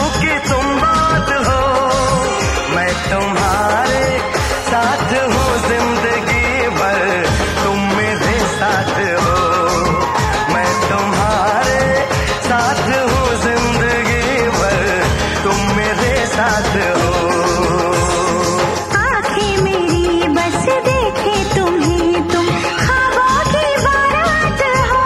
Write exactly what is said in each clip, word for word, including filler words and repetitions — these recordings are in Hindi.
की तुम बात हो। मैं तुम्हारे साथ हूँ जिंदगी भर, तुम मेरे साथ हो। मैं तुम्हारे साथ हूँ जिंदगी भर, तुम मेरे साथ हो। आँखें मेरी बस देखे तुम्हें, तुम ख्वाबों की बारात हो।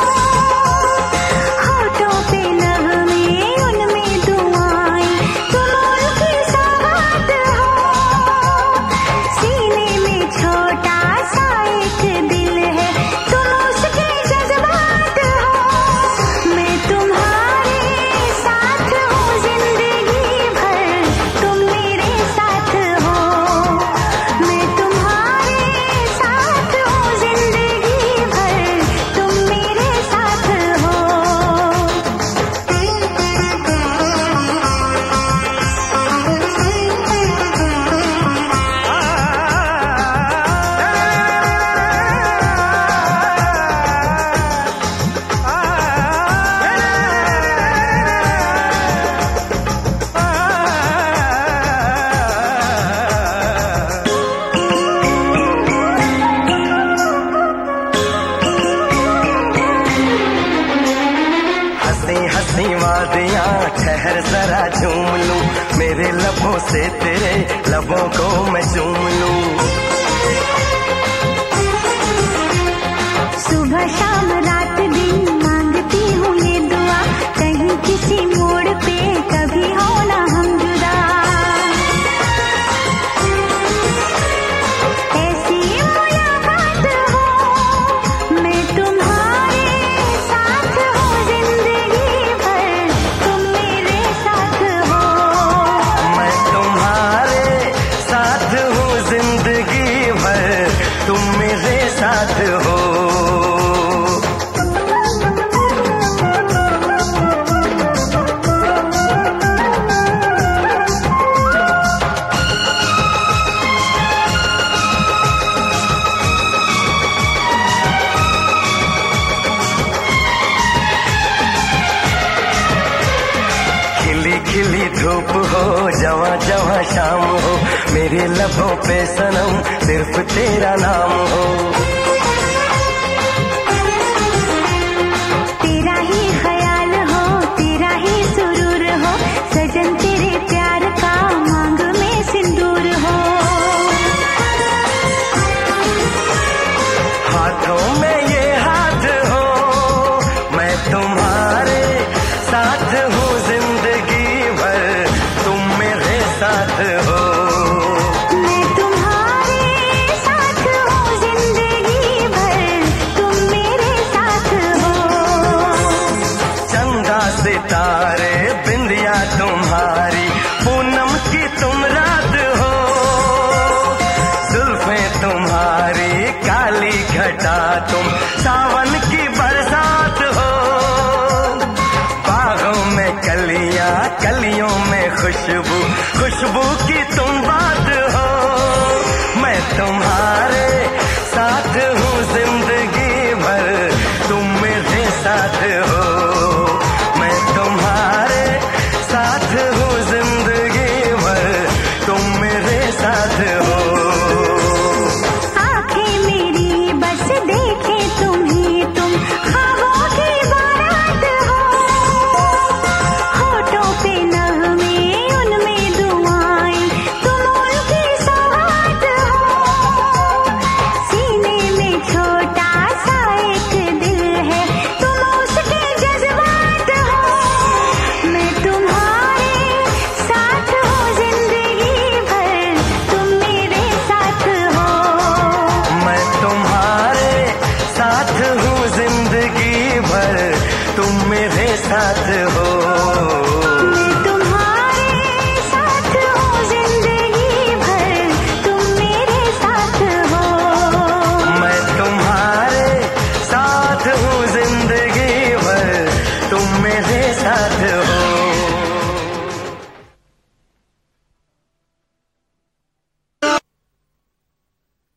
होठों पे नगमे उनमें दुआएं, तुम उनकी सौगात हो। सीने में छोटा सा एक दिल है, तुम उसके जज्बात हो। मैं तुम्हारे साथ हूँ जिंदगी भर, तुम मेरे साथ हो। मैं तुम्हारे साथ हूँ जिंदगी भर, तुम मेरे साथ हो। हंसी हंसी वादियाँ ठहर जरा झूम लूं, मेरे लबों से तेरे लबों को मैं चूम लूं। सुबह शाम रात दिन मांगती हूँ ये दुआ, कहीं किसी मोड़ पे कभी हो ना हम जुदा। ऐसी मुलाकात हो, मैं तुम्हारे साथ हूँ जिंदगी भर, तुम मेरे साथ हो। मैं तुम्हारे साथ हूँ जिंदगी भर, तुम मेरे साथ हो। खिली खिली धूप हो, जवां जवां शाम हो, मेरे लबों पे सनम सिर्फ तेरा नाम हो। तेरा ही ख्याल हो, तेरा ही सुरूर हो, सजन तेरे प्यार का मांग में सिंदूर हो। हाथों में ये हाथ हो, मैं तुम्हारे साथ हूँ जिंदगी भर, तुम मेरे साथ हो। मैं तुम्हारे साथ हूँ जिंदगी भर, तुम मेरे साथ हो। चंदा सितारे बिंदिया तुम्हारी, पूनम की तुम रात हो। जुल्फें तुम्हारी काली घटा, तुम सावन की बरसात हो। बागों में कलियां, कलियों में खुशबू, खुशबू की तुम बात हो। मैं तुम्हारे साथ हूँ